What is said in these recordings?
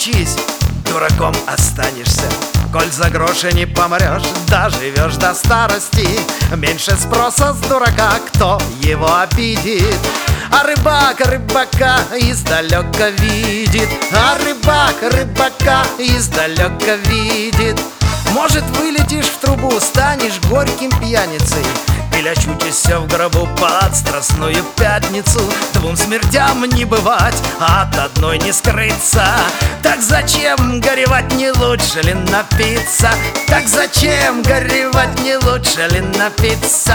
учись, дураком останешься. Коль за гроши не помрешь, доживешь до старости. Меньше спроса с дурака, кто его обидит. А рыбак рыбака издалека видит. А рыбак рыбака издалека видит. Может, вылетишь в трубу, станешь горьким пьяницей, или очутишься в гробу под страстную пятницу. Двум смертям не бывать, а от одной не скрыться. Так зачем горевать, не лучше ли напиться? Так зачем горевать, не лучше ли напиться?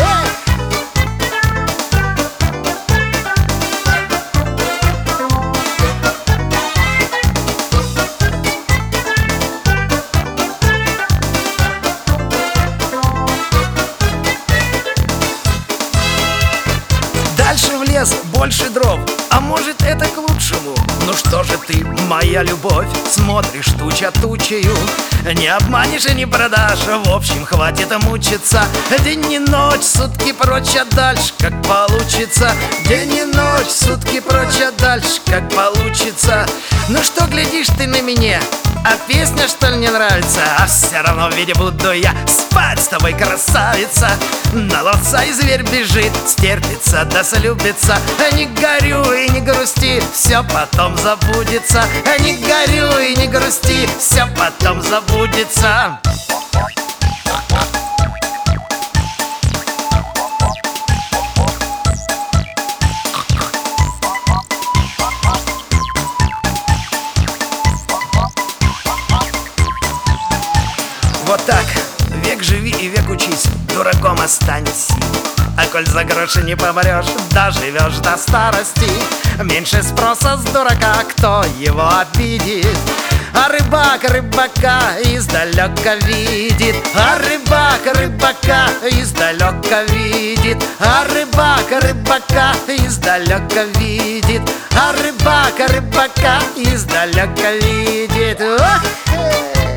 Дальше в лес, больше дров, а может, это к лучшему. Ну что же ты, моя любовь, смотришь туча тучею. Не обманешь и не продашь, в общем, хватит мучиться. День и ночь, сутки прочь, а дальше как получится. День и ночь, сутки прочь, а дальше как получится. Ну что глядишь ты на меня? А песня, что ли, не нравится? А все равно, видя буду я спать с тобой, красавица. На ловца и зверь бежит, стерпится да слюбится. Не горю и не грусти, все потом забудется. Не горю и не грусти, все потом забудется. Вот так, век живи и век учись, дураком останешься. А коль за гроши не помрешь, доживешь до старости. Меньше спроса с дурака, кто его обидит. А рыбак рыбака издалека видит. А рыбак рыбака издалека видит. А рыбак рыбака издалека видит. А рыбак рыбака издалека видит.